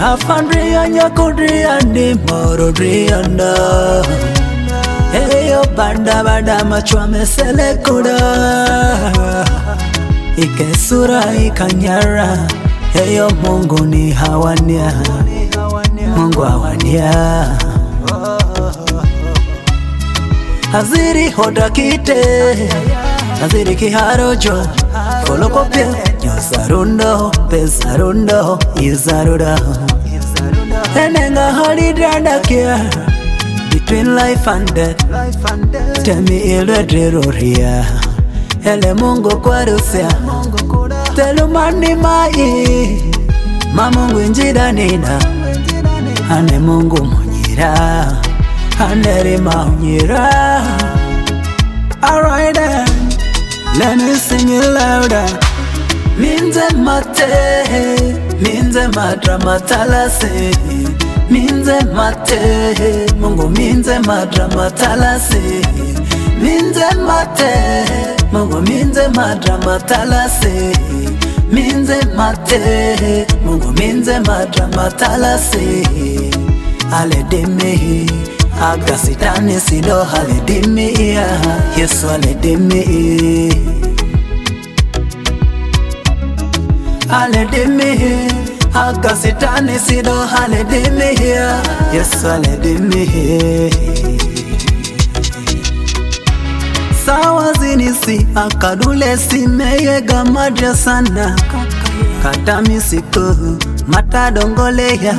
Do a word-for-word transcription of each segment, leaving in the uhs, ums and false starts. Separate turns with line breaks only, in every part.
Afandria nyakudria ni morodria nda. Eyo banda banda machwa mesele kuda. Ikesura ikanyara. Eyo Mungu ni hawania. Mungu hawania. Haziri hodakite. Haziri kiharojo. Kolokopia nyosarundo pesarundo izaruda. Enenga holidanda kia between life and death. Temi ile dreroria. Ele Mungu kwarusia. Telumani mai. Mamungu njida nina. Ane Mungu munyira. Ane rima unyira. Alright then. Let me sing it louder. Minze mate, minze madra matalase. Minze mate, Mungu minze madra matalase. Minze mate, Mungu minze madra matalase. Minze mate, Mungu minze madra matalase. Ale demi, agasitani sido ale demi ya. Yesu ale demi. Ale demi, agasitani sido ale demi ya. Yesu ale demi. Sawa zinisi akadule simeyega madra sana. Katami siku matadongole ya.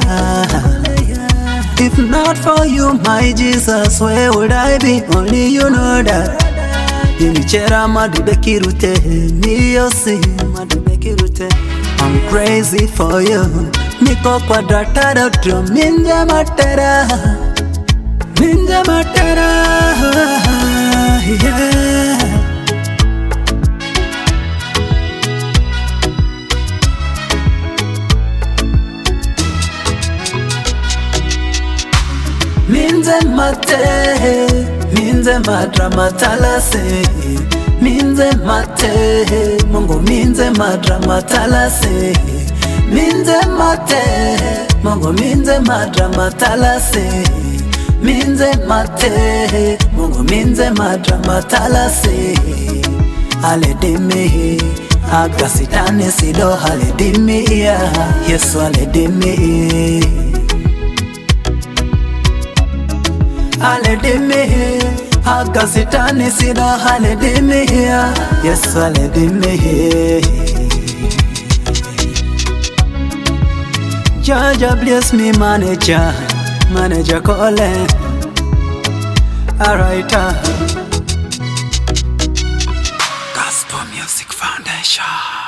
If not for you, my Jesus, where would I be? Only you know that. Inichera madubekirute, niyosi madubekirute. I'm crazy for you. Niko kwadrata dotro, minja matera, minja matera, yeah. Minze mate, minze madra matalase. Minze mate, Mungu minze madra matalase. Minze mate, Mungu minze madra matalase. Minze mate, Mungu minze madra matalase. Ale demi, agasitane sido ale demi ya. Yesu ale demi. Ale demi, agasitani sida ale demi ya. Yesu ale demi. Jaja bless me manager, manager Colin. Alright. Gospel Music Foundation.